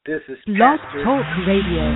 This is Blog Pastor Talk Radio.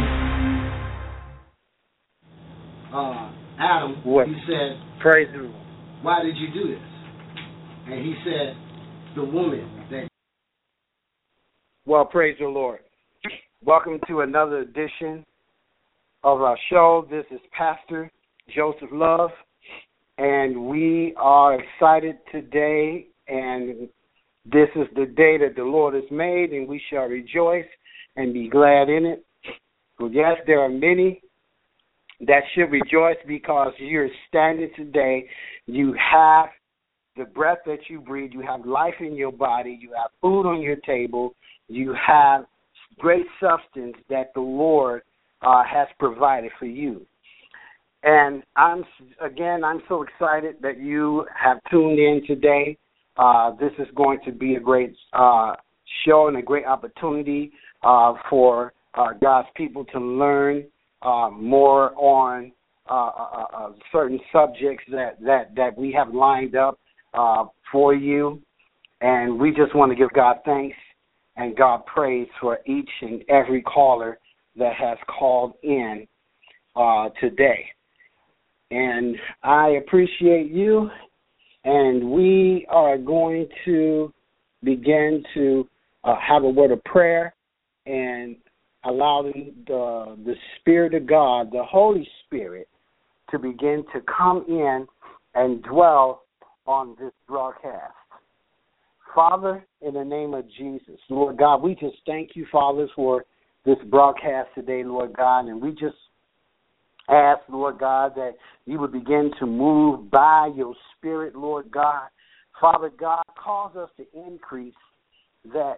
Adam. What? He said, Praise the Lord. why did you do this? And he said, the woman that... Well, praise the Lord. Welcome to another edition of our show. This is Pastor Joseph Love, and we are excited today, and this is the day that the Lord has made, and we shall rejoice and be glad in it. Well, yes, there are many that should rejoice because you're standing today. You have the breath that you breathe. You have life in your body. You have food on your table. You have great substance that the Lord has provided for you. And I'm so excited that you have tuned in today. This is going to be a great show and a great opportunity for God's people to learn more on certain subjects that we have lined up for you. And we just want to give God thanks and God praise for each and every caller that has called in today. And I appreciate you, and we are going to begin to have a word of prayer and allow the Spirit of God, the Holy Spirit, to begin to come in and dwell on this broadcast. Father, in the name of Jesus, Lord God, we just thank you, Father, for this broadcast today, Lord God, and we just ask, Lord God, that you would begin to move by your Spirit, Lord God. Father God, cause us to increase that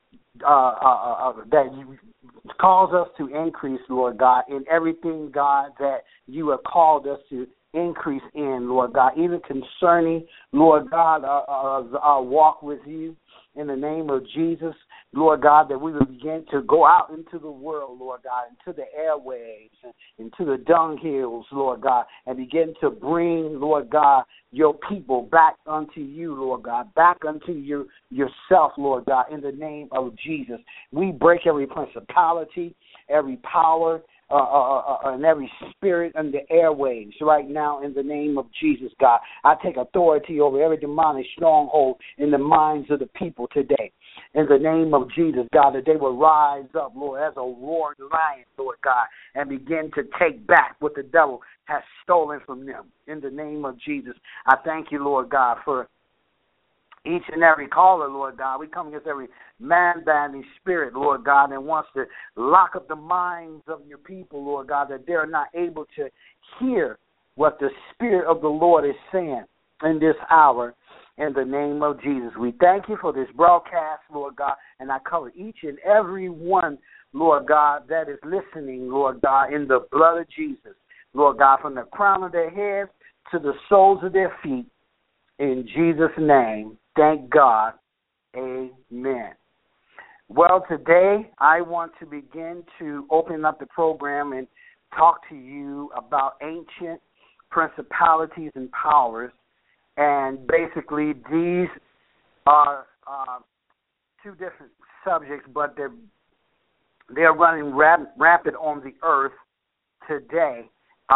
you cause us to increase, Lord God, in everything, God, that you have called us to increase in, Lord God, even concerning, Lord God, our walk with you in the name of Jesus, Lord God, that we will begin to go out into the world, Lord God, into the airwaves, into the dunghills, Lord God, and begin to bring, Lord God, your people back unto you, Lord God, back unto yourself, Lord God, in the name of Jesus. We break every principality, every power, and every spirit in the airwaves right now in the name of Jesus, God. I take authority over every demonic stronghold in the minds of the people today. In the name of Jesus, God, that they will rise up, Lord, as a roaring lion, Lord God, and begin to take back what the devil has stolen from them. In the name of Jesus, I thank you, Lord God, for each and every caller, Lord God. We come against every man-binding spirit, Lord God, that wants to lock up the minds of your people, Lord God, that they're not able to hear what the Spirit of the Lord is saying in this hour. In the name of Jesus, we thank you for this broadcast, Lord God, and I cover each and every one, Lord God, that is listening, Lord God, in the blood of Jesus, Lord God, from the crown of their heads to the soles of their feet. In Jesus' name, thank God. Amen. Well, today I want to begin to open up the program and talk to you about ancient principalities and powers. And basically, these are two different subjects, but they're running rapid on the earth today.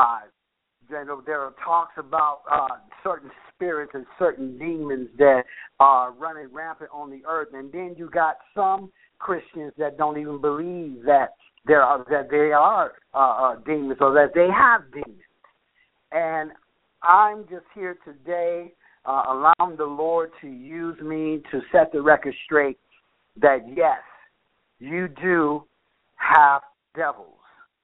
There are talks about certain spirits and certain demons that are running rampant on the earth, and then you got some Christians that don't even believe that they are demons or that they have demons. And I'm just here today allowing the Lord to use me to set the record straight that, yes, you do have devils.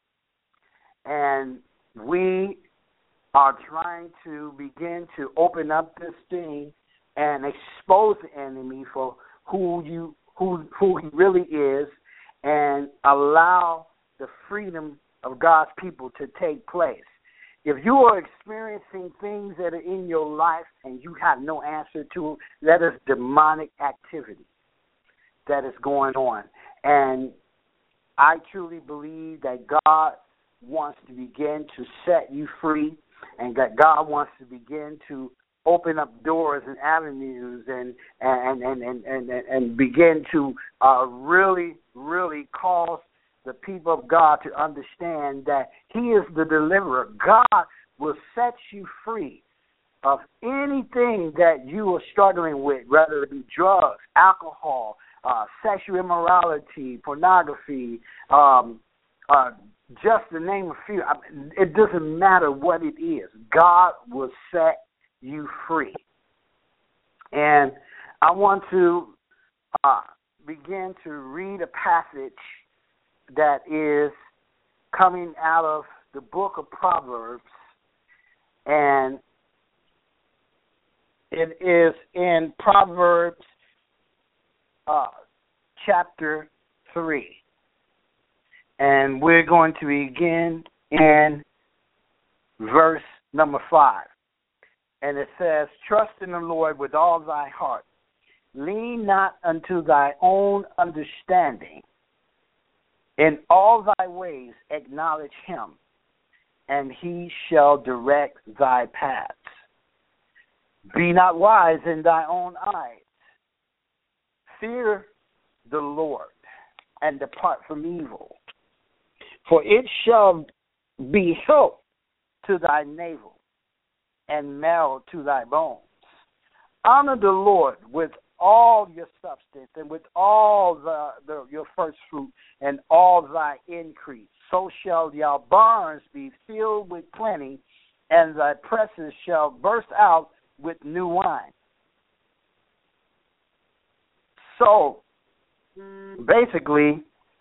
And we are trying to begin to open up this thing and expose the enemy for who he really is and allow the freedom of God's people to take place. If you are experiencing things that are in your life and you have no answer to, that is demonic activity that is going on. And I truly believe that God wants to begin to set you free and that God wants to begin to open up doors and avenues and begin to really cause people of God to understand that He is the deliverer. God will set you free of anything that you are struggling with, whether it be drugs, alcohol, sexual immorality, pornography, just to name a few. It doesn't matter what it is. God will set you free. And I want to begin to read a passage that is coming out of the book of Proverbs, and it is in Proverbs chapter 3. And we're going to begin in verse number 5. And it says, trust in the Lord with all thy heart. Lean not unto thy own understanding. In all thy ways acknowledge him, and he shall direct thy paths. Be not wise in thy own eyes. Fear the Lord, and depart from evil. For it shall be health to thy navel, and marrow to thy bones. Honor the Lord with all your substance, and with all your first fruit, and all thy increase. So shall your barns be filled with plenty, and thy presses shall burst out with new wine. So, basically,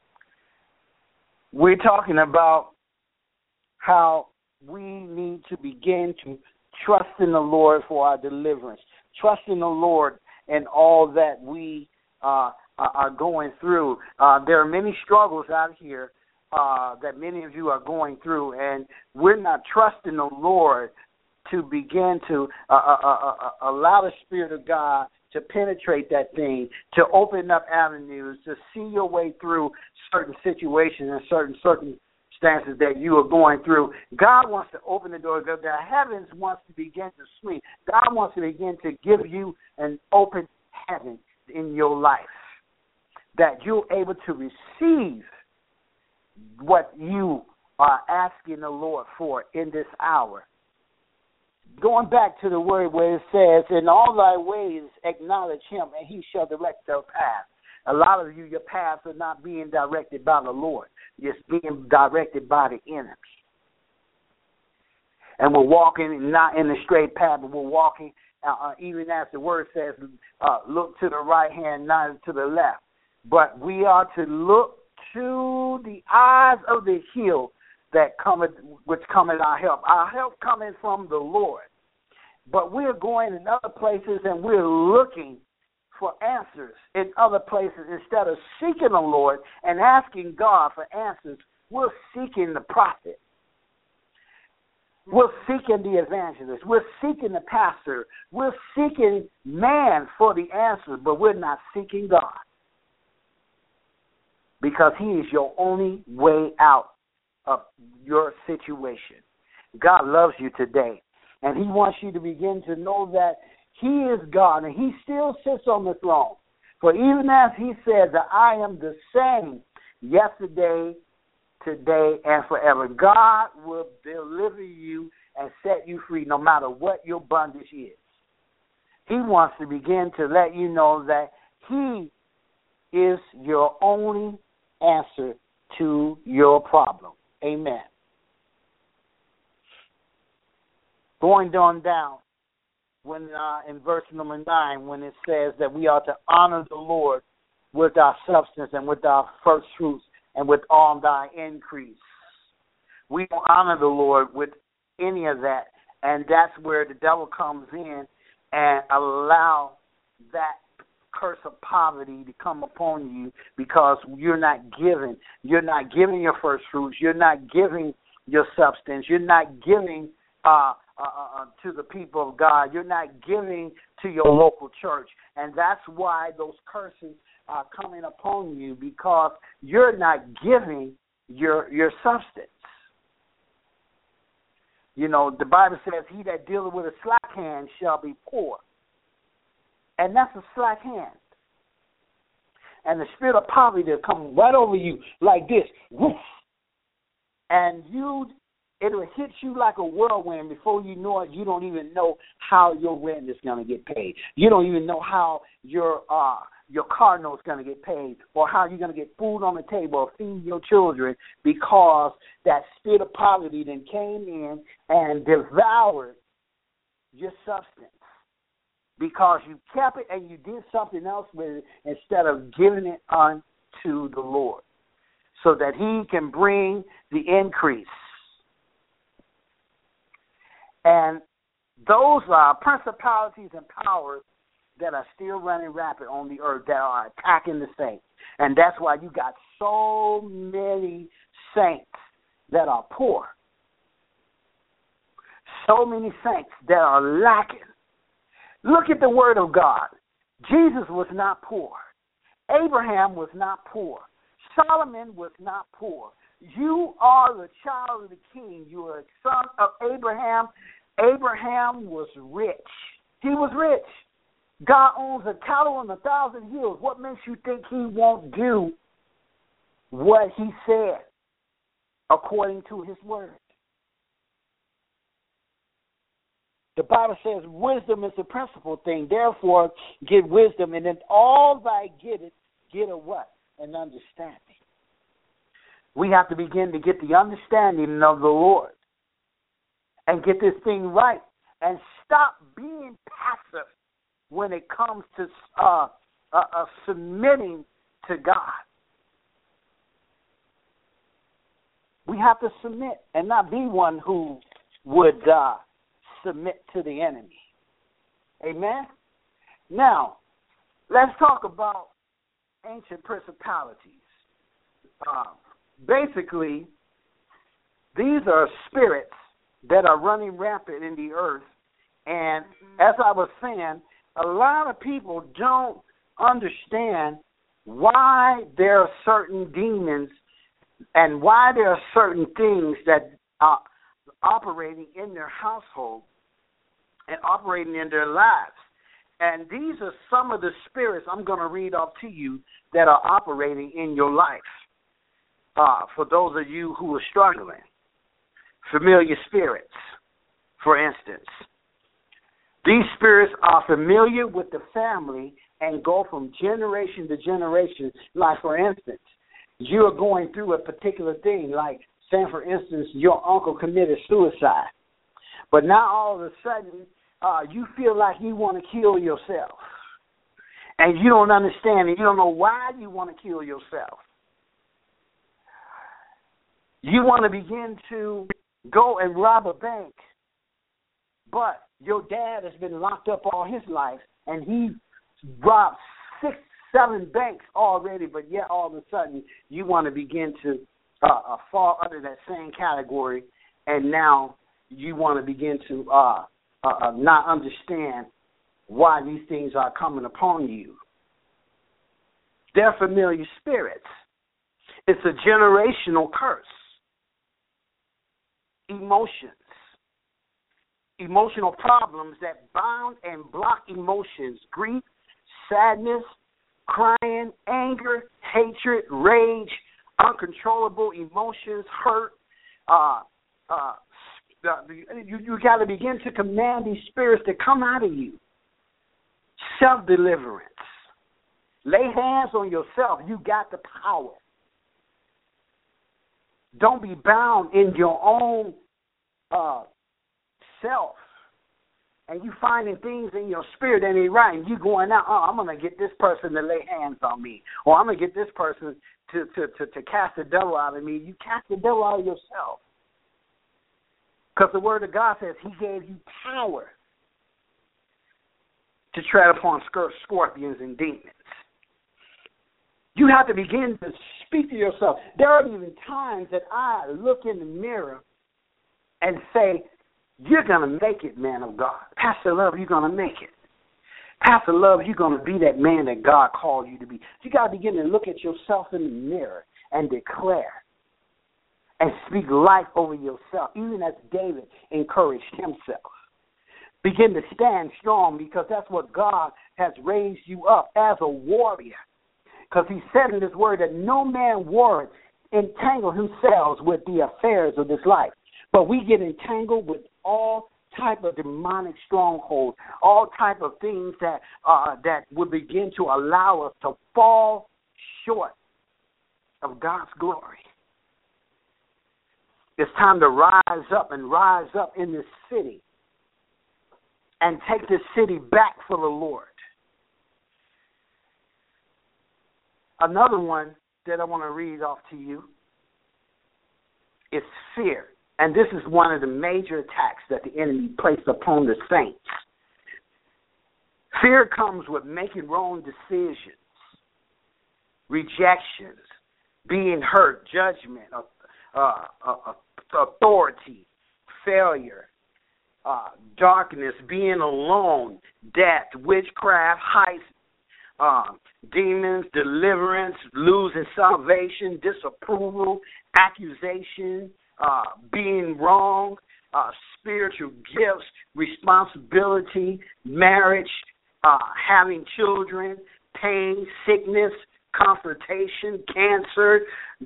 we're talking about how we need to begin to trust in the Lord for our deliverance. Trust in the Lord in all that we are going through. There are many struggles out here that many of you are going through, and we're not trusting the Lord to begin to allow the Spirit of God to penetrate that thing, to open up avenues, to see your way through certain situations and certain circumstances that you are going through. God wants to open the door. The heavens wants to begin to swing. God wants to begin to give you an open heaven in your life, that you're able to receive what you are asking the Lord for in this hour. Going back to the word where it says, in all thy ways acknowledge him, and he shall direct your path. A lot of you, your paths are not being directed by the Lord. It's being directed by the enemy. And we're walking not in the straight path, but we're walking, even as the word says, look to the right hand, not to the left. But we are to look to the eyes of the hill that cometh, which cometh our help. Our help coming from the Lord. But we're going in other places and we're looking for answers in other places instead of seeking the Lord and asking God for answers. We're seeking the prophet. We're seeking the evangelist. We're seeking the pastor. We're seeking man for the answer, but we're not seeking God, because he is your only way out of your situation. God loves you today, and he wants you to begin to know that he is God, and he still sits on the throne. For even as he said that I am the same yesterday, today, and forever, God will deliver you and set you free no matter what your bondage is. He wants to begin to let you know that he is your only answer to your problem. Amen. Going on down, when in verse number 9, when it says that we are to honor the Lord with our substance and with our first fruits and with all thy increase. We don't honor the Lord with any of that, and that's where the devil comes in and allow that curse of poverty to come upon you, because you're not giving. You're not giving your first fruits. You're not giving your substance. You're not giving to the people of God. You're not giving to your local church. And that's why those curses are coming upon you, because you're not giving your substance. You know, the Bible says, he that dealeth with a slack hand shall be poor. And that's a slack hand. and the spirit of poverty will come right over you like this, woof, and it'll hit you like a whirlwind. Before you know it, you don't even know how your rent is going to get paid. You don't even know how your car note is going to get paid, or how you're going to get food on the table or feed your children, because that spirit of poverty then came in and devoured your substance, because you kept it and you did something else with it instead of giving it unto the Lord so that he can bring the increase. And those are principalities and powers that are still running rapid on the earth, that are attacking the saints. And that's why you got so many saints that are poor. So many saints that are lacking. Look at the word of God. Jesus was not poor. Abraham was not poor. Solomon was not poor. You are the child of the king. You are a son of Abraham. Abraham was rich. He was rich. God owns a cattle on 1,000 hills. What makes you think he won't do what he said according to his word? The Bible says wisdom is the principal thing. Therefore, get wisdom, and then all thy get a what? An understanding. We have to begin to get the understanding of the Lord and get this thing right and stop being passive when it comes to submitting to God. We have to submit and not be one who would submit to the enemy. Amen? Now, let's talk about ancient principalities. Basically, these are spirits that are running rampant in the earth. And as I was saying, a lot of people don't understand why there are certain demons and why there are certain things that are operating in their household and operating in their lives. And these are some of the spirits I'm going to read off to you that are operating in your life. For those of you who are struggling. Familiar spirits, for instance. These spirits are familiar with the family and go from generation to generation. Like, for instance, you are going through a particular thing, like, say, for instance, your uncle committed suicide. But now all of a sudden, you feel like you want to kill yourself. And you don't understand, and you don't know why you want to kill yourself. You want to begin to go and rob a bank, but your dad has been locked up all his life, and he robbed 6, 7 banks already, but yet all of a sudden you want to begin to fall under that same category, and now you want to begin to not understand why these things are coming upon you. They're familiar spirits. It's a generational curse. Emotional problems that bound and block emotions, grief, sadness, crying, anger, hatred, rage, uncontrollable emotions, hurt. You got to begin to command these spirits to come out of you. Self-deliverance. Lay hands on yourself. You got the power. Don't be bound in your own self. And you finding things in your spirit that ain't right. And you going out, I'm going to get this person to lay hands on me. Or I'm going to get this person to cast the devil out of me. You cast the devil out of yourself. Because the word of God says he gave you power to tread upon scorpions and demons. You have to begin to speak to yourself. There are even times that I look in the mirror and say, you're going to make it, man of God. Pastor Love, you're going to make it. Pastor Love, you're going to be that man that God called you to be. You got to begin to look at yourself in the mirror and declare and speak life over yourself, even as David encouraged himself. Begin to stand strong, because that's what God has raised you up as a warrior. Because he said in his word that no man would entangle himself with the affairs of this life. But we get entangled with all type of demonic strongholds, all type of things that would begin to allow us to fall short of God's glory. It's time to rise up in this city and take this city back for the Lord. Another one that I want to read off to you is fear. And this is one of the major attacks that the enemy placed upon the saints. Fear comes with making wrong decisions, rejections, being hurt, judgment, authority, failure, darkness, being alone, death, witchcraft, heights, demons, deliverance, losing salvation, disapproval, accusation, being wrong, spiritual gifts, responsibility, marriage, having children, pain, sickness, confrontation, cancer,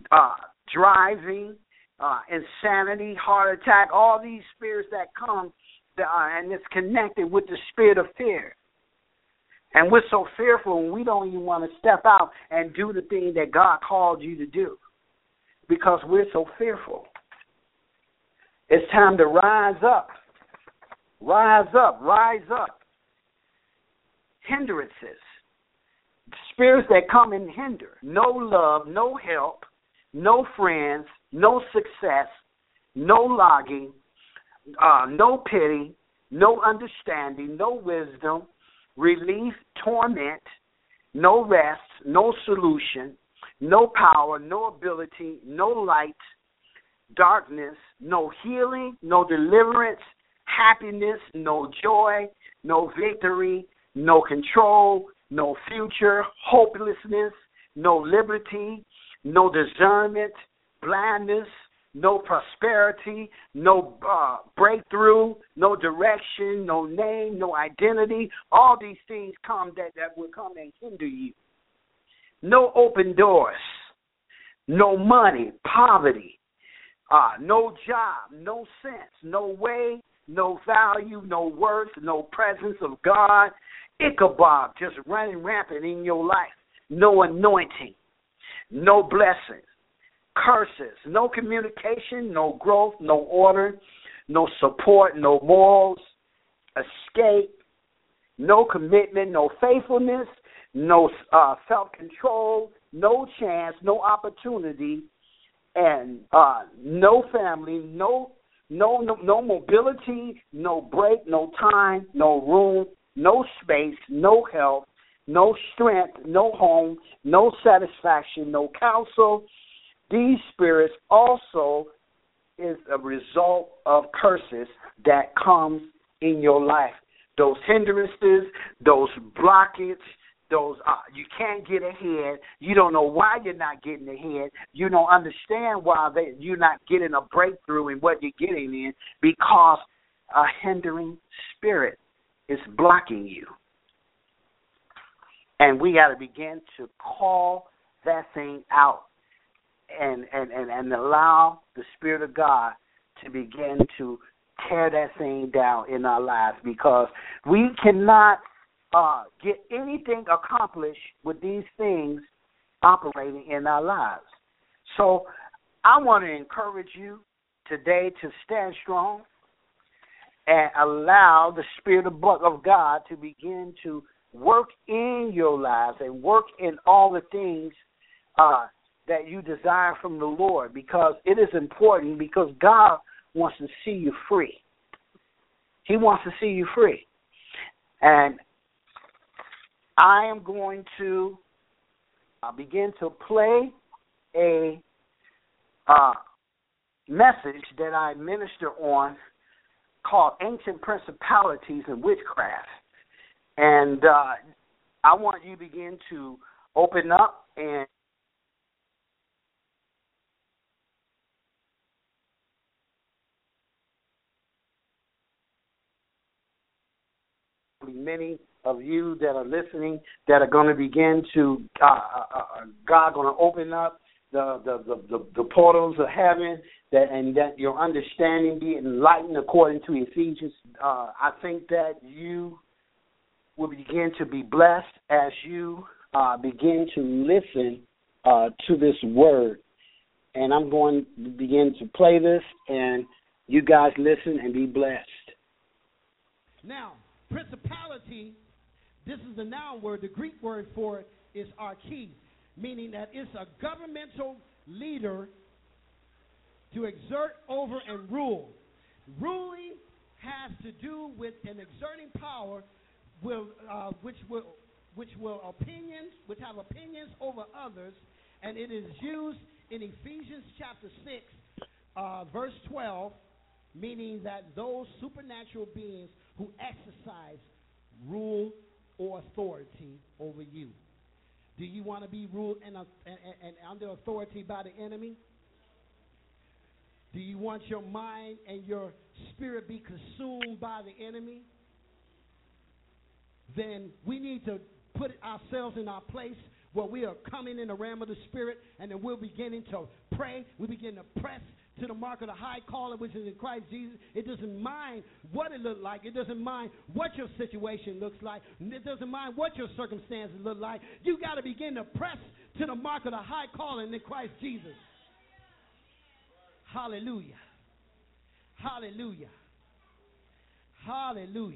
driving, insanity, heart attack, all these spirits that come, and it's connected with the spirit of fear. And we're so fearful, and we don't even want to step out and do the thing that God called you to do because we're so fearful. It's time to rise up. Rise up. Rise up. Hindrances. Spirits that come and hinder. No love, no help, no friends, no success, no logging, no pity, no understanding, no wisdom, relief, torment, no rest, no solution, no power, no ability, no light, darkness, no healing, no deliverance, happiness, no joy, no victory, no control, no future, hopelessness, no liberty, no discernment, blindness, no prosperity, no breakthrough, no direction, no name, no identity. All these things come that will come and hinder you. No open doors, no money, poverty, no job, no sense, no way, no value, no worth, no presence of God. Ichabod just running rampant in your life. No anointing, no blessings. Curses, no communication, no growth, no order, no support, no morals, escape, no commitment, no faithfulness, no self-control, no chance, no opportunity, and no family, no mobility, no break, no time, no room, no space, no health, no strength, no home, no satisfaction, no counsel. These spirits also is a result of curses that come in your life. Those hindrances, those blockages, those you can't get ahead. You don't know why you're not getting ahead. You don't understand why you're not getting a breakthrough in what you're getting in because a hindering spirit is blocking you. And we got to begin to call that thing out. And allow the Spirit of God to begin to tear that thing down in our lives because we cannot get anything accomplished with these things operating in our lives. So I want to encourage you today to stand strong and allow the Spirit of God to begin to work in your lives and work in all the things that you desire from the Lord because it is important because God wants to see you free. He wants to see you free. And I am going to begin to play a message that I minister on called Ancient Principalities and Witchcraft. And I want you to begin to open up and many of you that are listening that are going to begin to, God going to open up the portals of heaven, and that your understanding be enlightened according to Ephesians. I think that you will begin to be blessed as you begin to listen to this word. And I'm going to begin to play this, and you guys listen and be blessed. Now, principality, this is the noun word. The Greek word for it is archi, meaning that it's a governmental leader to exert over and rule. Ruling has to do with an exerting power which have opinions over others, and it is used in Ephesians chapter 6, verse 12, meaning that those supernatural beings who exercise rule or authority over you. Do you want to be ruled and under authority by the enemy? Do you want your mind and your spirit be consumed by the enemy? Then we need to put ourselves in our place where we are coming in the realm of the spirit, and then we're beginning to pray. We begin to press to the mark of the high calling, which is in Christ Jesus. It doesn't mind what it looks like. It doesn't mind what your situation looks like. It doesn't mind what your circumstances look like. You got to begin to press to the mark of the high calling in Christ Jesus. Hallelujah. Hallelujah. Hallelujah.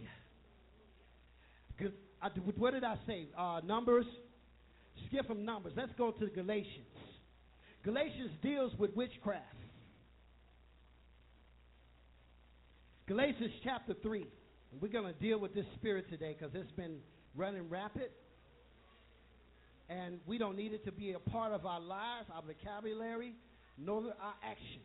What did I say? Numbers. Skip from Numbers. Let's go to Galatians. Galatians deals with witchcraft. Galatians chapter 3. We're going to deal with this spirit today because it's been running rapid. And we don't need it to be a part of our lives, our vocabulary, nor our actions.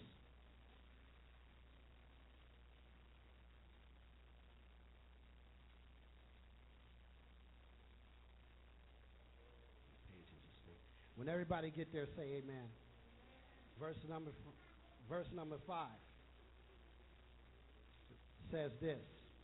When everybody get there, say amen. Verse number 5 says this.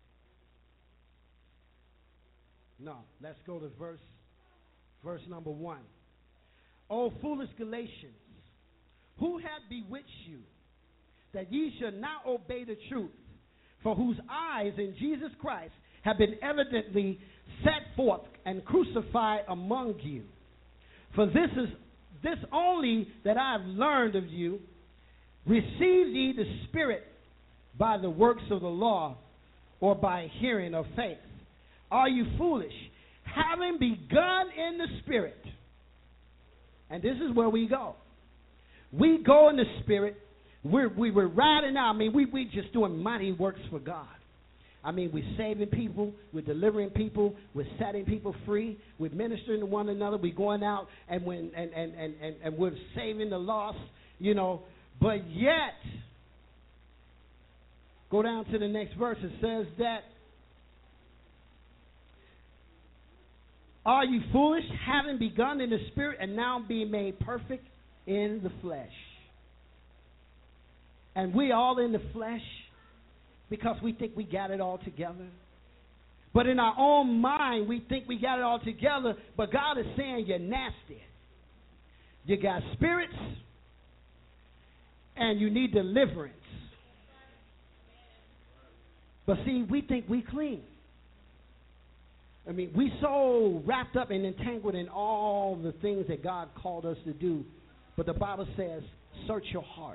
No, let's go to verse number 1. O foolish Galatians, who hath bewitched you, that ye should not obey the truth, for whose eyes in Jesus Christ have been evidently set forth and crucified among you? For this only that I have learned of you, receive ye the Spirit by the works of the law, or by hearing of faith? Are you foolish, having begun in the Spirit? And this is where we go. We go in the Spirit. We were riding out. I mean, we just doing mighty works for God. I mean, we're saving people, we're delivering people, we're setting people free, we're ministering to one another, we're going out and we're saving the lost, you know. But yet, go down to the next verse. It says that, are you foolish, having begun in the Spirit, and now being made perfect in the flesh? And we all in the flesh, because we think we got it all together. But in our own mind, we think we got it all together, but God is saying you're nasty. You got spirits, and you need deliverance. But see, we think we clean. I mean, we so wrapped up and entangled in all the things that God called us to do. But the Bible says, search your heart.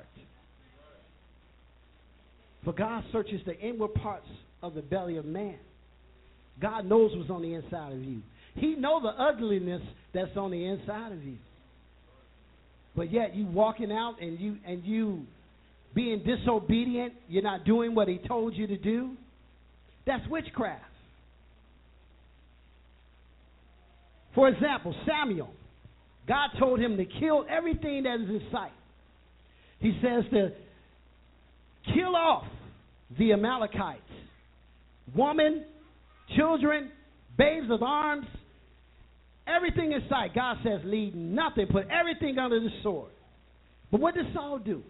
For God searches the inward parts of the belly of man. God knows what's on the inside of you. He knows the ugliness that's on the inside of you. But yet you walking out and you being disobedient, you're not doing what he told you to do. That's witchcraft. For example, Samuel, God told him to kill everything that is in sight. He says to kill off the Amalekites, woman, children, babes of arms, everything in sight. God says leave nothing, put everything under the sword. But what did Saul do?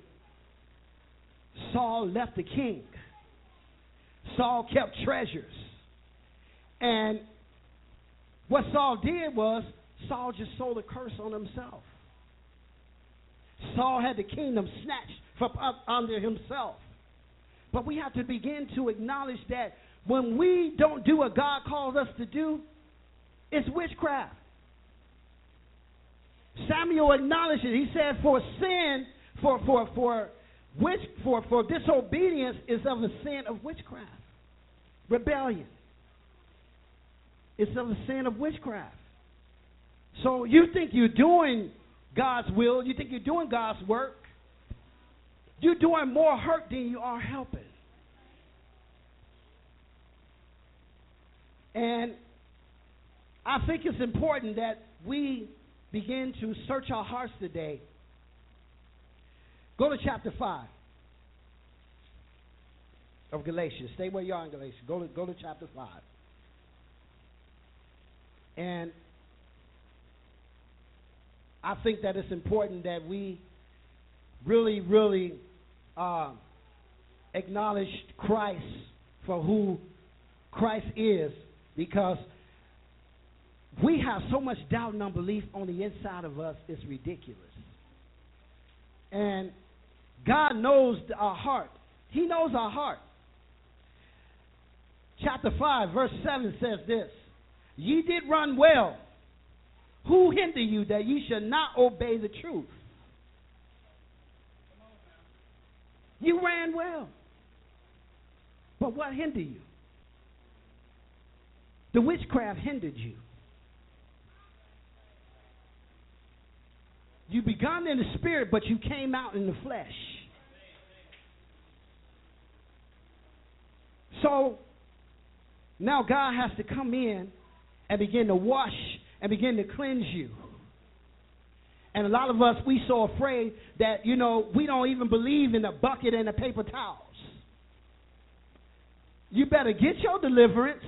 Saul left the king. Saul kept treasures. And what Saul did was Saul just sold a curse on himself. Saul had the kingdom snatched from up under himself. But we have to begin to acknowledge that when we don't do what God calls us to do, it's witchcraft. Samuel acknowledged it. He said, for sin, for disobedience is of a sin of witchcraft. Rebellion. It's of a sin of witchcraft. So you think you're doing God's will, you think you're doing God's work, you're doing more hurt than you are helping. And I think it's important that we begin to search our hearts today. Go to chapter 5 of Galatians. Stay where you are in Galatians. Go to chapter 5. And I think that it's important that we really, really acknowledge Christ for who Christ is, because we have so much doubt and unbelief on the inside of us, it's ridiculous. And God knows our heart. He knows our heart. Chapter 5, verse 7 says this: Ye did run well. Who hinder you that ye should not obey the truth? You ran well. But what hindered you? The witchcraft hindered you. You begun in the spirit, but you came out in the flesh. So now God has to come in and begin to wash and begin to cleanse you. And a lot of us, we so afraid that, we don't even believe in a bucket and the paper towels. You better get your deliverance.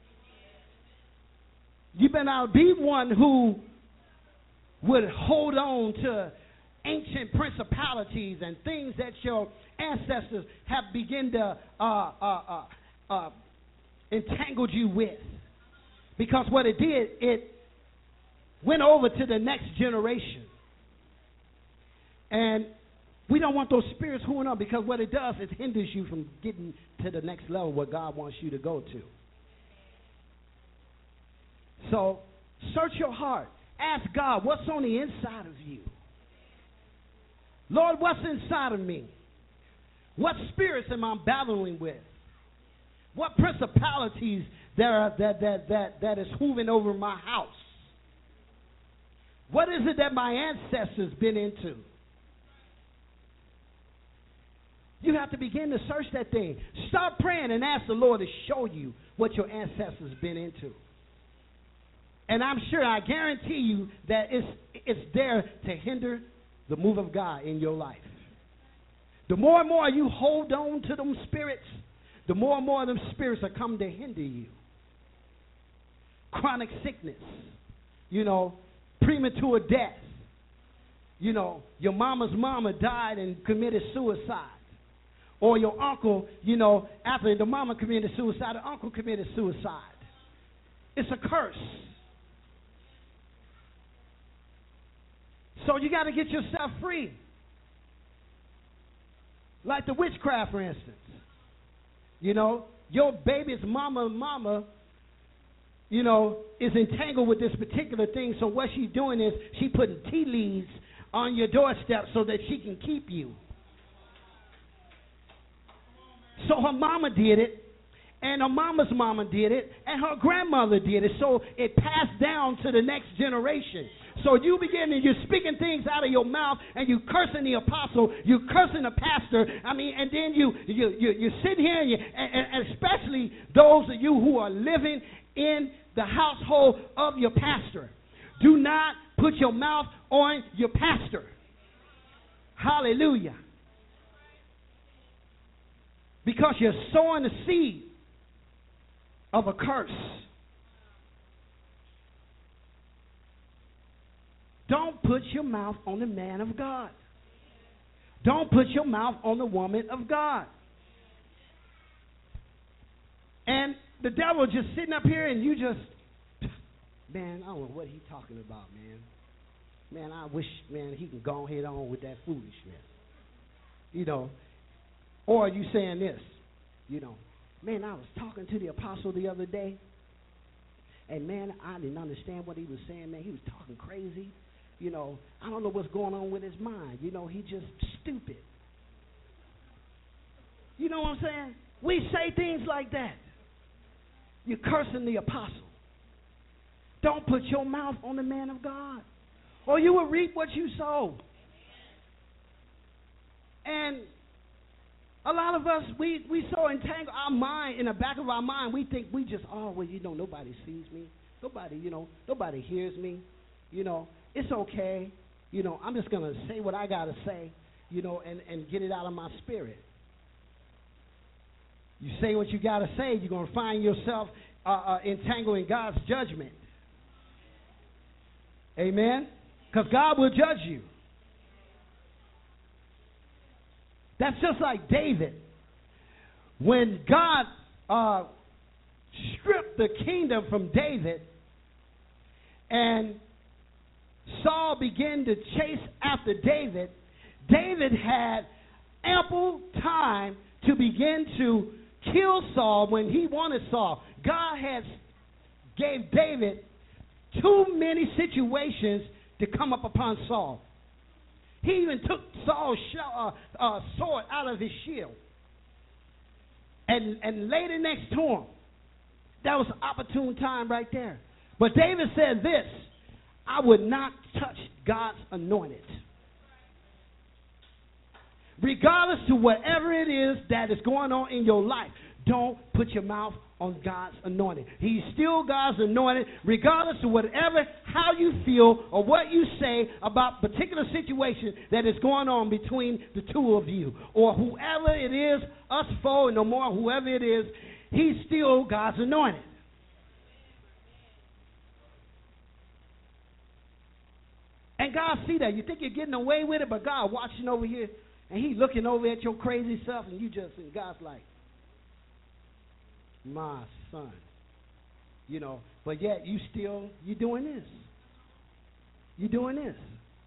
You better not be one who would hold on to ancient principalities and things that your ancestors have begun to entangled you with. Because what it did, it went over to the next generation. And we don't want those spirits hooing up, because what it does, it hinders you from getting to the next level where God wants you to go to. So search your heart. Ask God, what's on the inside of you? Lord, what's inside of me? What spirits am I battling with? What principalities that is hovering over my house? What is it that my ancestors been into? You have to begin to search that thing. Start praying and ask the Lord to show you what your ancestors been into. And I'm sure, I guarantee you that it's there to hinder the move of God in your life. The more and more you hold on to them spirits, the more and more them spirits are coming to hinder you. Chronic sickness, premature death. Your mama's mama died and committed suicide. Or your uncle, after the mama committed suicide, the uncle committed suicide. It's a curse. So you got to get yourself free. Like the witchcraft, for instance. Your baby's mama, is entangled with this particular thing. So what she's doing is she putting tea leaves on your doorstep so that she can keep you. So her mama did it, and her mama's mama did it, and her grandmother did it. So it passed down to the next generation. So you begin and you're speaking things out of your mouth, and you cursing the apostle, you cursing the pastor. And then you sit here, and especially those of you who are living in the household of your pastor. Do not put your mouth on your pastor. Hallelujah. Because you're sowing the seed of a curse. Don't put your mouth on the man of God. Don't put your mouth on the woman of God. And the devil just sitting up here, and you just, man, I don't know what he's talking about, man. Man, I wish, man, he can go ahead on with that foolishness. You know, or you saying this, you know, man, I was talking to the apostle the other day, and, man, I didn't understand what he was saying, man. He was talking crazy. You know, I don't know what's going on with his mind. You know, he just stupid. You know what I'm saying? We say things like that. You're cursing the apostle. Don't put your mouth on the man of God, or you will reap what you sow. And a lot of us, we so entangle our mind, in the back of our mind, we think we just, oh, well, you know, nobody sees me. Nobody, you know, nobody hears me. You know, it's okay. You know, I'm just going to say what I got to say, you know, and get it out of my spirit. You say what you got to say, you're going to find yourself entangled in God's judgment. Amen? Because God will judge you. That's just like David. When God stripped the kingdom from David and Saul began to chase after David, David had ample time to begin to kill Saul when he wanted Saul. God had gave David too many situations to come up upon Saul. He even took Saul's sword out of his shield and laid it next to him. That was an opportune time right there. But David said this, I would not touch God's anointed. Regardless to whatever it is that is going on in your life, don't put your mouth on God's anointed. He's still God's anointed, regardless of whatever, how you feel or what you say about particular situation that is going on between the two of you, or whoever it is, us four, no more, whoever it is, he's still God's anointed. And God see that. You think you're getting away with it, but God watching over here, and He's looking over at your crazy stuff, and God's like, my son. You know, but yet you doing this. You're doing this.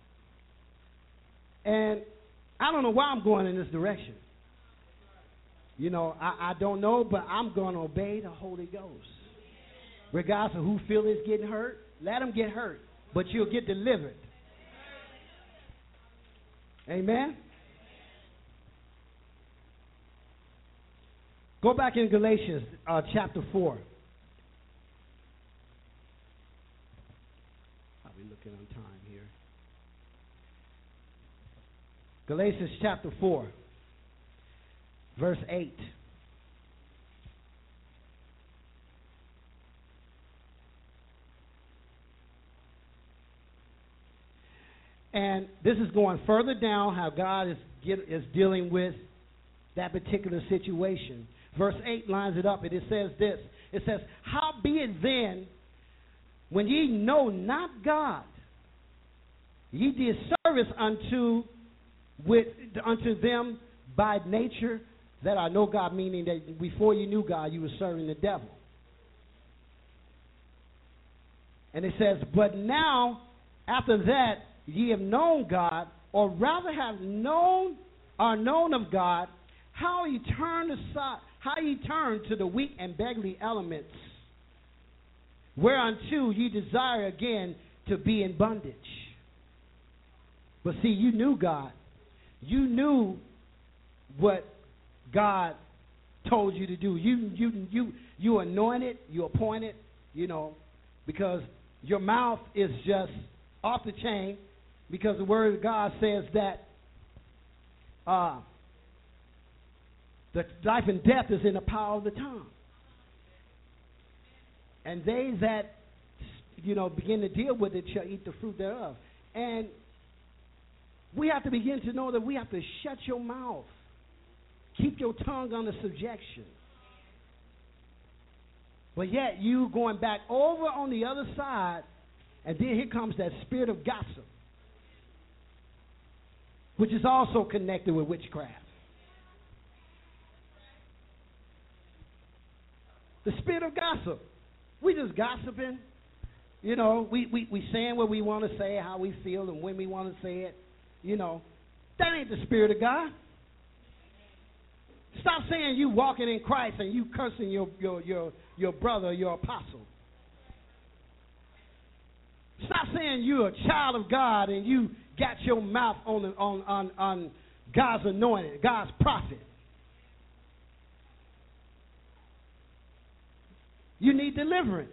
And I don't know why I'm going in this direction. You know, I don't know, but I'm going to obey the Holy Ghost. Regardless of who feels is getting hurt, let them get hurt, but you'll get delivered. Amen? Go back in Galatians chapter 4. I'll be looking on time here. Galatians chapter 4, verse 8. And this is going further down how God is dealing with that particular situation. Verse 8 lines it up, and it says this. It says, howbeit then, when ye know not God, ye did service unto them by nature that are no God, meaning that before you knew God, you were serving the devil. And it says, but now, after that, ye have known God, or rather have known of God, how ye turn to the weak and beggarly elements, whereunto ye desire again to be in bondage. But see, you knew God. You knew what God told you to do. You anointed, you appointed, you know, because your mouth is just off the chain, because the Word of God says that the life and death is in the power of the tongue. And they that, you know, begin to deal with it shall eat the fruit thereof. And we have to begin to know that we have to shut your mouth. Keep your tongue under subjection. But yet you going back over on the other side, and then here comes that spirit of gossip, which is also connected with witchcraft. The spirit of gossip. We just gossiping. You know, we saying what we want to say, how we feel, and when we want to say it. You know, that ain't the Spirit of God. Stop saying you walking in Christ and you cursing your brother, your apostle. Stop saying you're a child of God and you got your mouth on God's anointed, God's prophet. You need deliverance.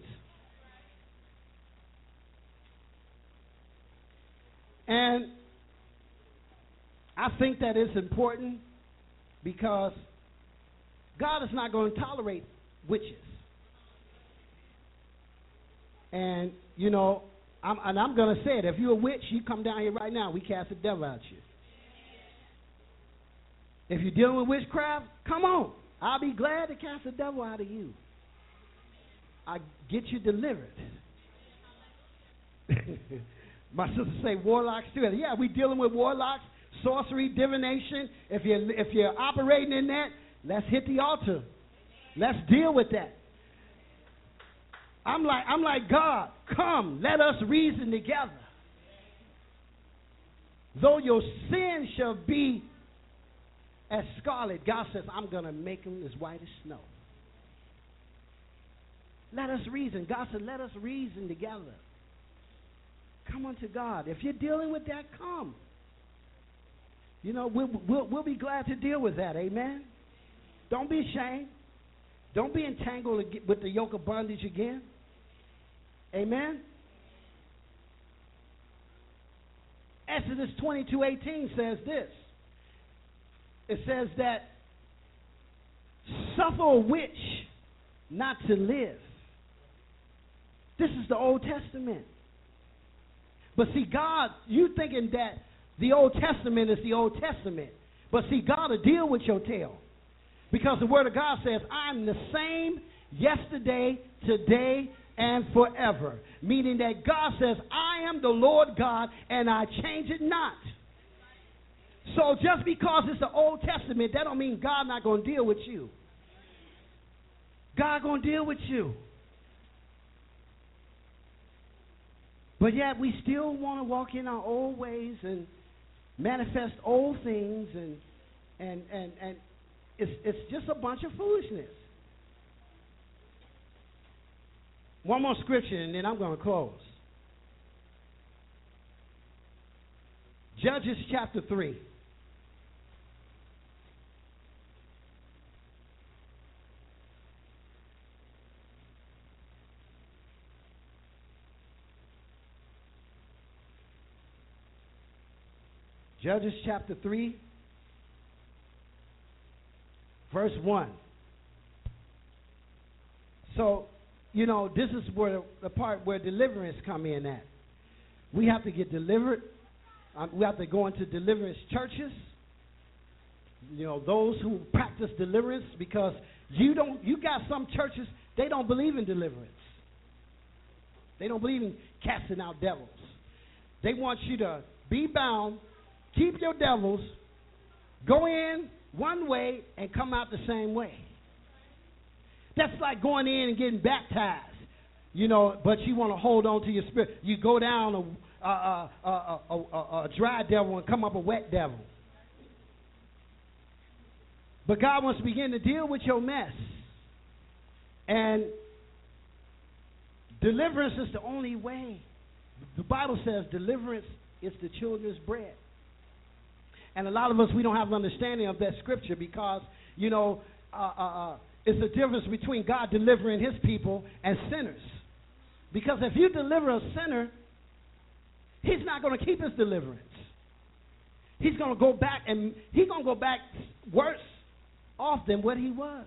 And I think that it's important because God is not going to tolerate witches. And, you know, I'm going to say it. If you're a witch, you come down here right now. We cast the devil out you. If you're dealing with witchcraft, come on. I'll be glad to cast the devil out of you. I get you delivered. My sister say warlocks too. Yeah, we dealing with warlocks, sorcery, divination. If you're operating in that, let's hit the altar. Let's deal with that. I'm like God, come, let us reason together. Though your sin shall be as scarlet, God says, I'm going to make them as white as snow. Let us reason. God said, let us reason together. Come unto God. If you're dealing with that, come. You know, we'll be glad to deal with that. Amen? Don't be ashamed. Don't be entangled with the yoke of bondage again. Amen? Exodus 22:18 says this. It says that suffer a witch not to live. This is the Old Testament. But see, God, you thinking that the Old Testament is the Old Testament. But see, God will deal with your tail. Because the Word of God says, I'm the same yesterday, today, and forever. Meaning that God says, I am the Lord God, and I change it not. So just because it's the Old Testament, that don't mean God not going to deal with you. God going to deal with you. But yet we still want to walk in our old ways and manifest old things, and it's just a bunch of foolishness. One more scripture, and then I'm going to close. Judges chapter 3. Judges chapter 3, verse 1. So, you know, this is where the part where deliverance come in at. We have to get delivered. We have to go into deliverance churches. You know, those who practice deliverance, because you got some churches, they don't believe in deliverance. They don't believe in casting out devils. They want you to be bound, keep your devils, go in one way and come out the same way. That's like going in and getting baptized, you know, but you want to hold on to your spirit. You go down a dry devil and come up a wet devil. But God wants to begin to deal with your mess. And deliverance is the only way. The Bible says deliverance is the children's bread. And a lot of us, we don't have an understanding of that scripture because, you know, it's a difference between God delivering his people and sinners. Because if you deliver a sinner, he's not going to keep his deliverance. He's going to go back, and he's going to go back worse off than what he was.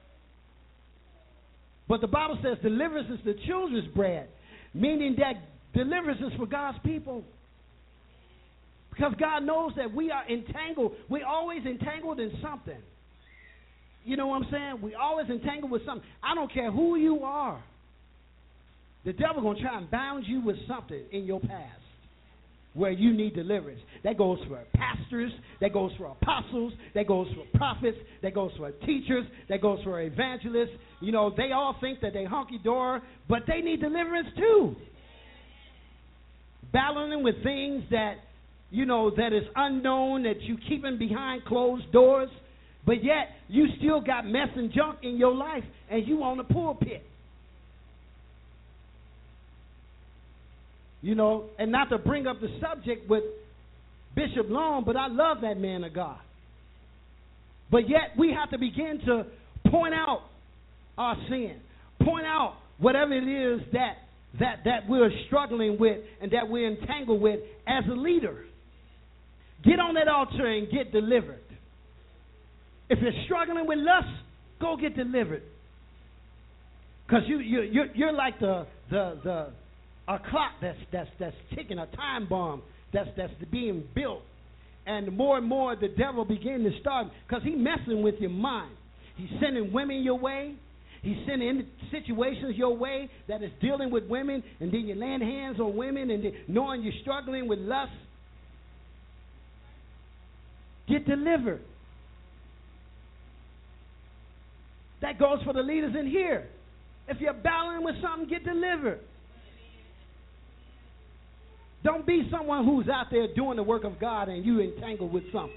But the Bible says deliverance is the children's bread, meaning that deliverance is for God's people. Because God knows that we are entangled. We're always entangled in something. You know what I'm saying? We're always entangled with something. I don't care who you are. The devil going to try and bound you with something in your past where you need deliverance. That goes for pastors. That goes for apostles. That goes for prophets. That goes for teachers. That goes for evangelists. You know, they all think that they hunky-dory, but they need deliverance too. battling with things that, you know, that is unknown, that you keeping behind closed doors, but yet you still got mess and junk in your life, and you on the pulpit. You know, and not to bring up the subject with Bishop Long, but I love that man of God. But yet we have to begin to point out our sin, point out whatever it is that we're struggling with and that we're entangled with as a leader. Get on that altar and get delivered. If you're struggling with lust, go get delivered. Because you're like a clock that's ticking, a time bomb that's being built. And more and more the devil begins to start, because he's messing with your mind. He's sending women your way. He's sending situations your way that is dealing with women, and then you laying hands on women and knowing you're struggling with lust. Get delivered. That goes for the leaders in here. If you're battling with something, get delivered. Don't be someone who's out there doing the work of God and you entangled with something.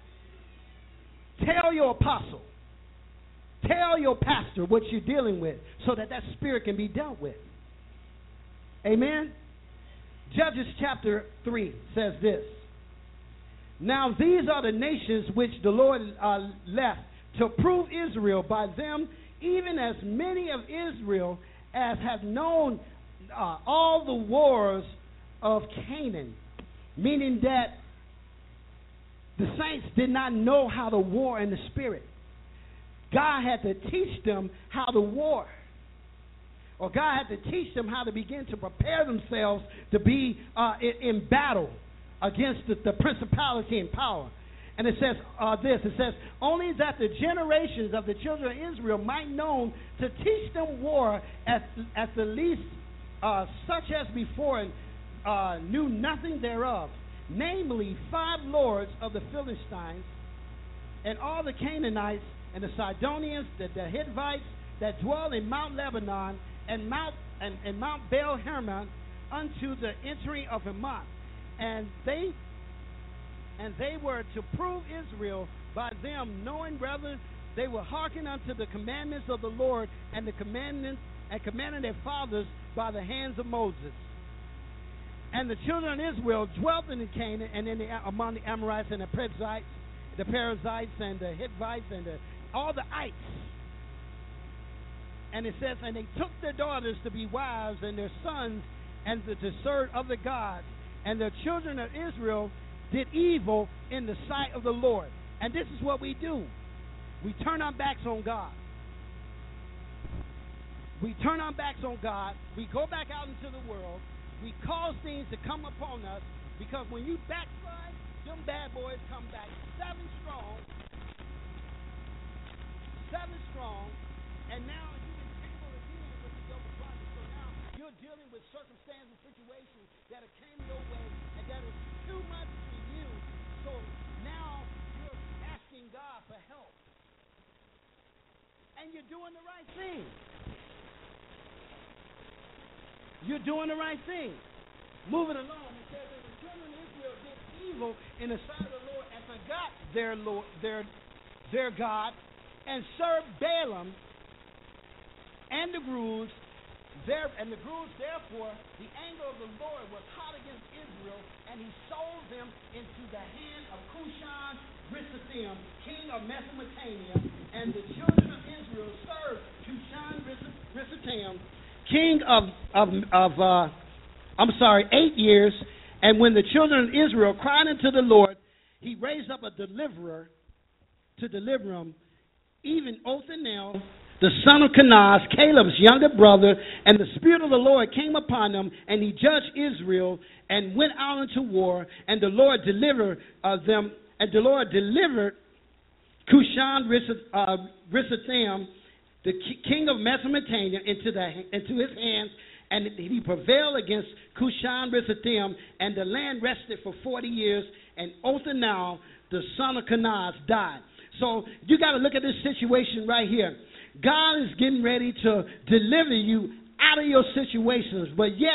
Tell your apostle, tell your pastor what you're dealing with so that spirit can be dealt with. Amen? Judges chapter 3 says this. Now these are the nations which the Lord left to prove Israel by them, even as many of Israel as have known all the wars of Canaan, meaning that the saints did not know how to war in the spirit. God had to teach them how to war, or God had to teach them how to begin to prepare themselves to be in battle against the principality and power. And it says it says, only that the generations of the children of Israel might know to teach them war at the least such as before knew nothing thereof, namely 5 lords of the Philistines, and all the Canaanites, and the Sidonians, the Hittites that dwell in Mount Lebanon, and Mount Baal Hermon, unto the entering of Hamath. And they were to prove Israel by them, knowing whether they will hearken unto the commandments of the Lord and the commandments and commanding their fathers by the hands of Moses. And the children of Israel dwelt in Canaan, and among the Amorites and the Perizzites and the Hittites and all the ites. And it says, and they took their daughters to be wives, and their sons, and to serve other gods. And the children of Israel did evil in the sight of the Lord. And this is what we do. We turn our backs on God. We turn our backs on God. We go back out into the world. We cause things to come upon us, because when you backslide, them bad boys come back 7 strong, and now you've entangled again with the double body. So now you're dealing with circumstances, situations that have came your way and that is too much for you. So now you're asking God for help, and you're doing the right thing. You're doing the right thing. Moving along, it says that the children of Israel did evil in the sight of the Lord and forgot their God, and served Balaam and the Grus. Therefore, the anger of the Lord was hot against Israel, and He sold them into the hand of Cushan Rishathaim, king of Mesopotamia, and the children of Israel served Cushan Rishathaim, king of 8 years. And when the children of Israel cried unto the Lord, He raised up a deliverer to deliver them, even Othniel, the son of Kenaz, Caleb's younger brother. And the Spirit of the Lord came upon him, and he judged Israel and went out into war. And the Lord delivered them, and the Lord delivered Cushan Rishathaim, the king of Mesopotamia, into his hands, and he prevailed against Cushan Rishathaim, and the land rested for 40 years, and Othniel, the son of Kenaz, died. So you got to look at this situation right here. God is getting ready to deliver you out of your situations, but yet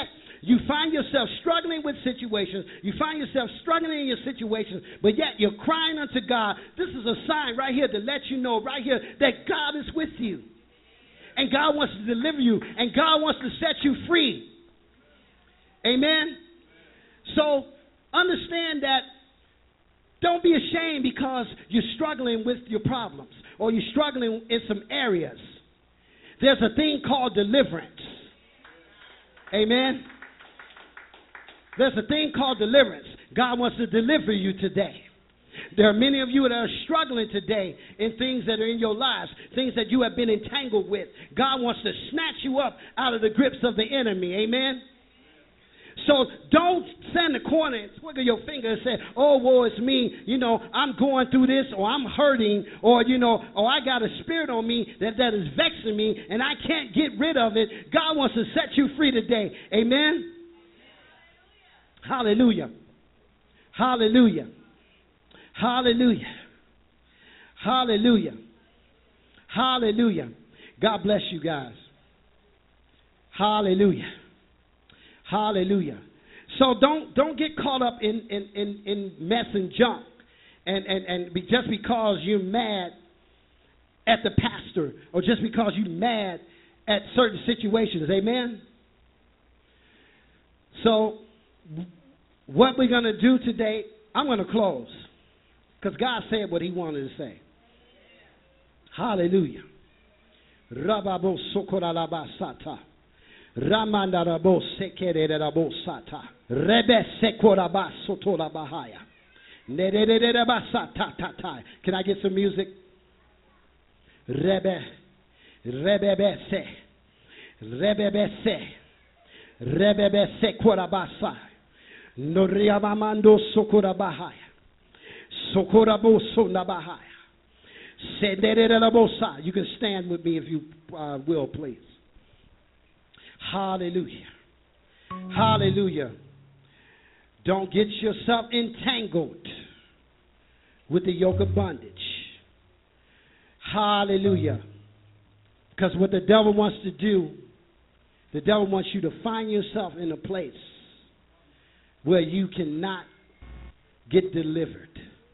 You find yourself struggling with situations. You find yourself struggling in your situations, but yet you're crying unto God. This is a sign right here to let you know right here that God is with you. And God wants to deliver you. And God wants to set you free. Amen? So understand that don't be ashamed because you're struggling with your problems or you're struggling in some areas. There's a thing called deliverance. Amen? There's a thing called deliverance. God wants to deliver you today. There are many of you that are struggling today in things that are in your lives, things that you have been entangled with. God wants to snatch you up out of the grips of the enemy. Amen? So don't stand in the corner and twiggle your finger and say, oh, woe is me. You know, I'm going through this, or I'm hurting, or, you know, or I got a spirit on me that is vexing me and I can't get rid of it. God wants to set you free today. Amen? Hallelujah. Hallelujah. Hallelujah. Hallelujah. Hallelujah. God bless you guys. Hallelujah. Hallelujah. So don't get caught up in mess and junk and just because you're mad at the pastor or just because you're mad at certain situations. Amen? So what we're going to do today, I'm going to close because God said what he wanted to say. Hallelujah. Rababo sokoralabasata. Ramandarabo sekererabo sata. Rebe sekoraba sotola bahaya. Nererereba sata tatai. Can I get some music? Rebe se. Rebebe sekorabasa. Noriamamando sokorabahaya. Sokorabo sonabahaya. Sendererabosa. You can stand with me if you will, please. Hallelujah. Hallelujah. Don't get yourself entangled with the yoke of bondage. Hallelujah. Because what the devil wants to do, the devil wants you to find yourself in a place where you cannot get delivered.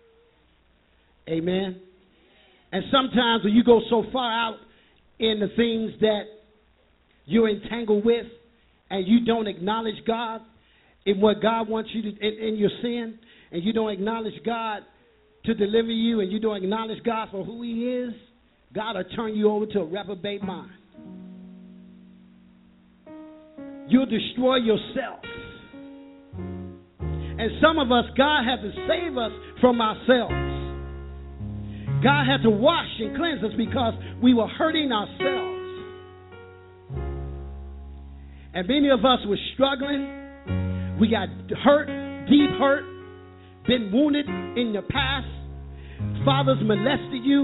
Amen. And sometimes when you go so far out in the things that you're entangled with and you don't acknowledge God in what God wants you to, in your sin, and you don't acknowledge God to deliver you, and you don't acknowledge God for who he is, God will turn you over to a reprobate mind. You'll destroy yourself. And some of us, God had to save us from ourselves. God had to wash and cleanse us because we were hurting ourselves. And many of us were struggling. We got hurt, deep hurt, been wounded in the past. Fathers molested you.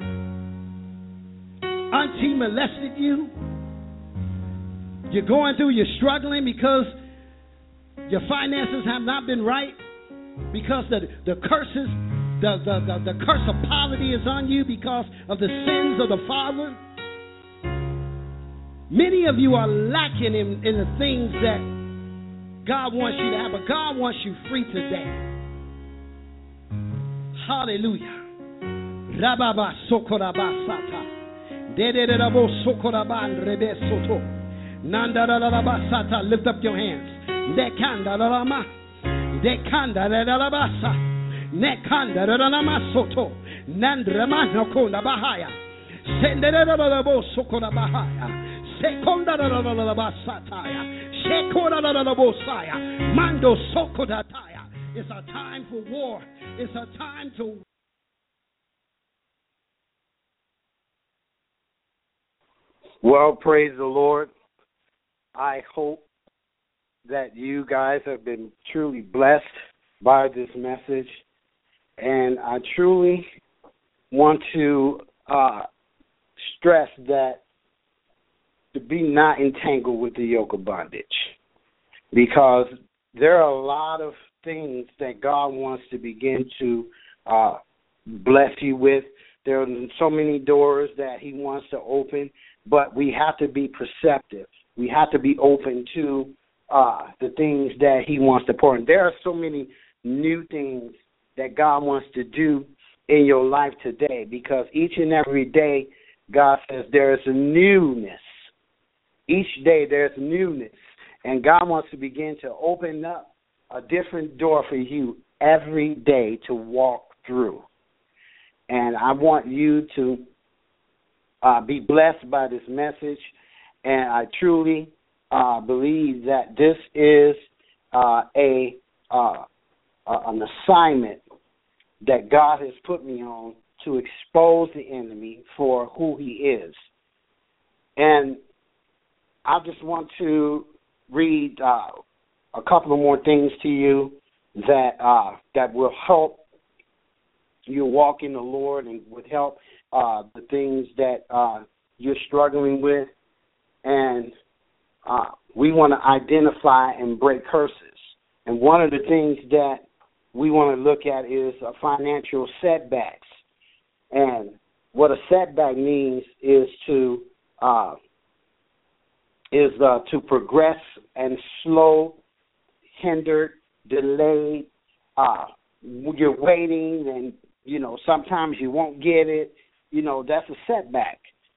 Auntie molested you. You're going through, you're struggling because your finances have not been right, because the curses, the curse of poverty is on you because of the sins of the father. Many of you are lacking in the things that God wants you to have, but God wants you free today. Hallelujah. Rababa sokorabasata. Dededabo sokoraban rebe soto. Nandarabasata. Lift up your hands. Nekanda rama. Dekanda rabasa. Nekanda rama soto. Nandrama nokona bahaya. Senderabo sokora bahaya. Sekonda rabasataya. Shekora rabosaya. Mando sokodataya. It's a time for war. It's a time to. Well, praise the Lord. I hope that you guys have been truly blessed by this message. And I truly want to stress that to be not entangled with the yoke of bondage. Because there are a lot of things that God wants to begin to bless you with. There are so many doors that he wants to open, but we have to be perceptive. We have to be open to the things that he wants to pour in. There are so many new things that God wants to do in your life today, because each and every day God says there is a newness. Each day there's newness, and God wants to begin to open up a different door for you every day to walk through. And I want you to be blessed by this message, and I truly believe that this is an assignment that God has put me on to expose the enemy for who he is. And I just want to read a couple of more things to you that will help you walk in the Lord and would help the things that you're struggling with. And we want to identify and break curses. And one of the things that we want to look at is financial setbacks. And what a setback means is to progress and slow, hindered, delayed. You're waiting, and sometimes you won't get it. That's a setback.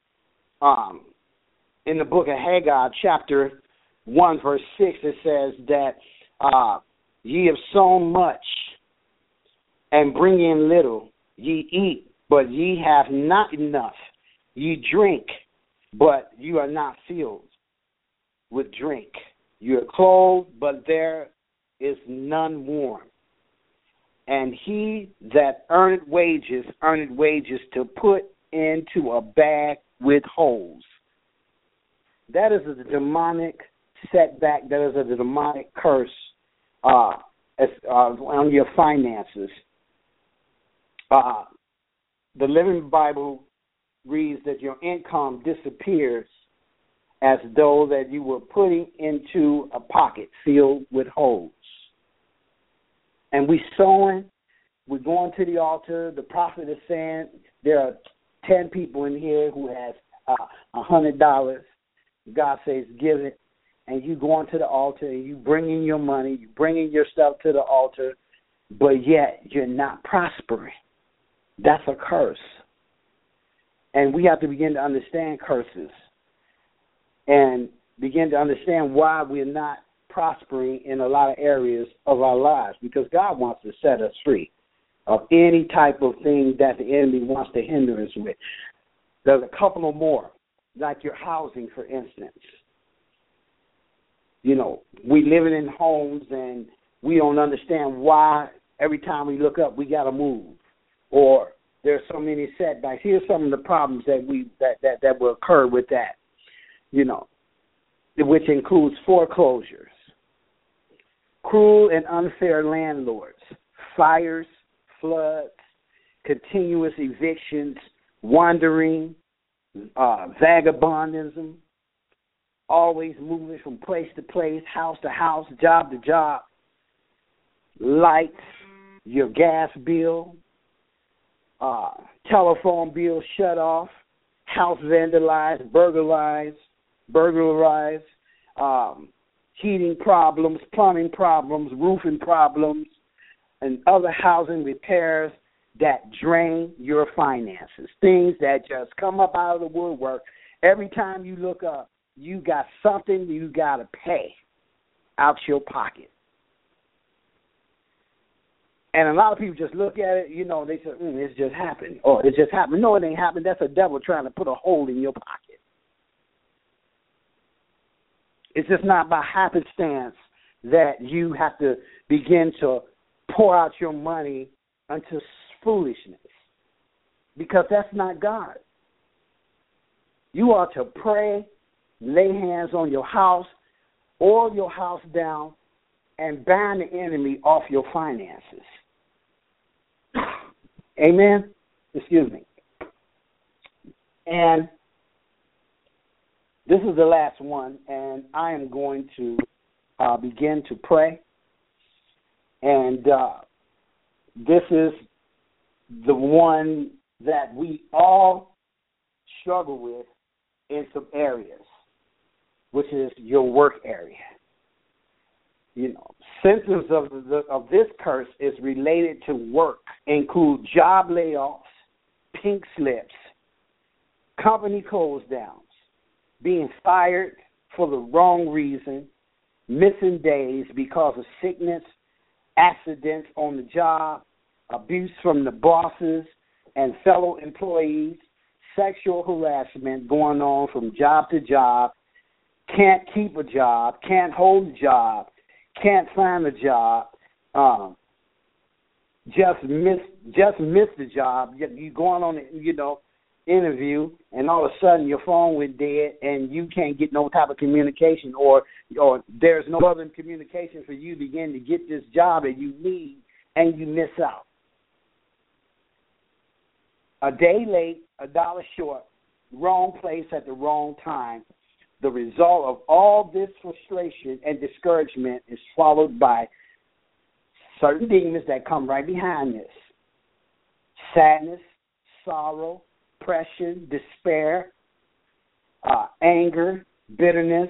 In the book of Haggai, chapter 1, verse 6, it says that ye have sown much and bring in little. Ye eat, but ye have not enough. Ye drink, but you are not filled with drink. You are clothed, but there is none warm. And he that earned wages to put into a bag with holes. That is a demonic setback. That is a demonic curse on your finances. The Living Bible reads that your income disappears as though that you were putting into a pocket filled with holes. And we sowing, we're going to the altar. The prophet is saying there are 10 people in here who has $100. God says give it. And you going to the altar and you bringing your money, you bringing your stuff to the altar, but yet you're not prospering. That's a curse. And we have to begin to understand curses and begin to understand why we're not prospering in a lot of areas of our lives, because God wants to set us free of any type of thing that the enemy wants to hinder us with. There's a couple of more, like your housing, for instance. We living in homes and we don't understand why every time we look up we got to move, or there's so many setbacks. Here's some of the problems that will occur with that, which includes foreclosures, cruel and unfair landlords, fires, floods, continuous evictions, wandering, vagabondism, always moving from place to place, house to house, job to job, lights, your gas bill, telephone bill shut off, house vandalized, burglarized, heating problems, plumbing problems, roofing problems, and other housing repairs that drain your finances, things that just come up out of the woodwork. Every time you look up, you got something you got to pay out your pocket. And a lot of people just look at it, they say, it's just happened, or it just happened. No, it ain't happened. That's a devil trying to put a hole in your pocket. It's just not by happenstance that you have to begin to pour out your money unto foolishness, because that's not God. You are to pray, lay hands on your house, oil your house down, and ban the enemy off your finances. Amen? Excuse me. And this is the last one, and I am going to begin to pray. And this is the one that we all struggle with in some areas, which is your work area. Symptoms of this curse is related to work, include job layoffs, pink slips, company close downs, being fired for the wrong reason, missing days because of sickness, accidents on the job, abuse from the bosses and fellow employees, sexual harassment going on from job to job, can't keep a job, can't hold a job, can't find a job, just miss the job. You going on, interview, and all of a sudden your phone went dead, and you can't get no type of communication, or there's no other communication for you to begin to get this job that you need, and you miss out. A day late, $1 short, wrong place at the wrong time. The result of all this frustration and discouragement is followed by certain demons that come right behind this. Sadness, sorrow, depression, despair, anger, bitterness,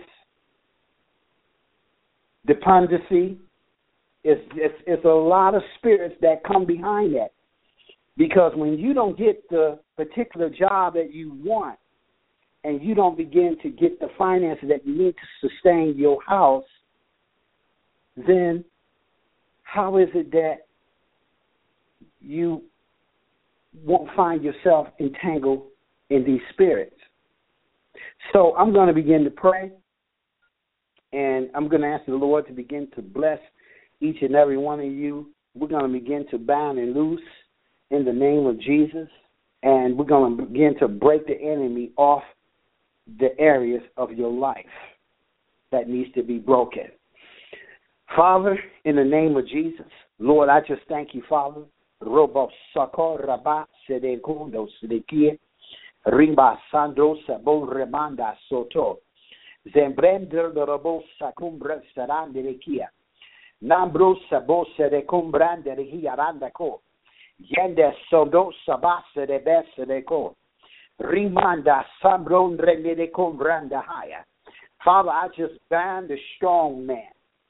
despondency. It's a lot of spirits that come behind that. Because when you don't get the particular job that you want, and you don't begin to get the finances that you need to sustain your house, then how is it that you won't find yourself entangled in these spirits? So I'm going to begin to pray, and I'm going to ask the Lord to begin to bless each and every one of you. We're going to begin to bind and loose in the name of Jesus, and we're going to begin to break the enemy off the areas of your life that needs to be broken. Father, in the name of Jesus, Lord, I just thank you, Father. Robo Sako Rabba Sedekundo Sedekia Rimba Sandro Sabo Remanda Soto Zembrender the Robo Sacumbra Saranderekia Nambro Sabo Sedecumbrande Hiarandako Yende Sodo Sabasa de Besedeco Rimanda Sambron Remedecum Branda Haya. Father, I just bind the strong man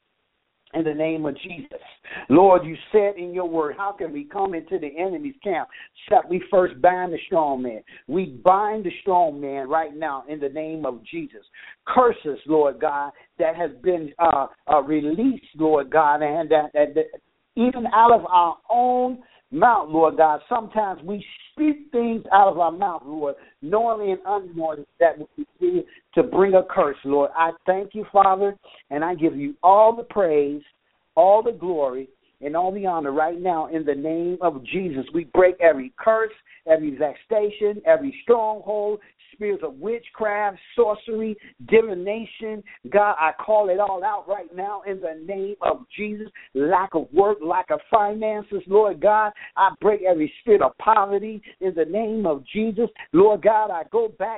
in the name of Jesus. Lord, you said in your word, how can we come into the enemy's camp except we first bind the strong man? We bind the strong man right now in the name of Jesus. Curses, Lord God, that has been released, Lord God, and that even out of our own mouth, Lord God, sometimes we speak things out of our mouth, Lord, knowingly and unknowingly, that we be to bring a curse, Lord. I thank you, Father, and I give you all the praise, all the glory, and all the honor right now in the name of Jesus. We break every curse, every vexation, every stronghold, spirits of witchcraft, sorcery, divination. God, I call it all out right now in the name of Jesus. Lack of work, lack of finances, Lord God. I break every spirit of poverty in the name of Jesus. Lord God, I go back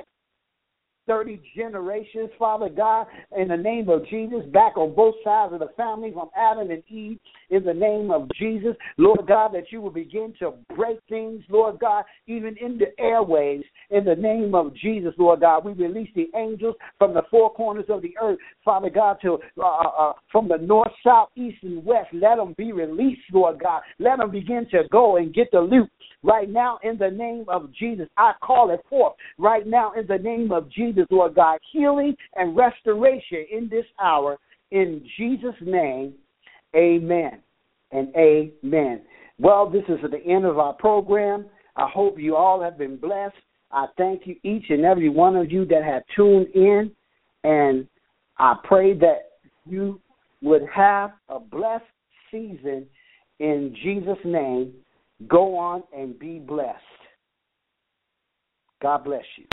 30 generations, Father God, in the name of Jesus, back on both sides of the family from Adam and Eve, in the name of Jesus, Lord God, that you will begin to break things, Lord God, even in the airways, in the name of Jesus, Lord God. We release the angels from the four corners of the earth, Father God, to from the north, south, east, and west. Let them be released, Lord God. Let them begin to go and get the loot right now in the name of Jesus. I call it forth right now in the name of Jesus, Lord God. Healing and restoration in this hour. In Jesus' name, amen and amen. Well, this is the end of our program. I hope you all have been blessed. I thank you, each and every one of you that have tuned in, and I pray that you would have a blessed season in Jesus' name. Go on and be blessed. God bless you.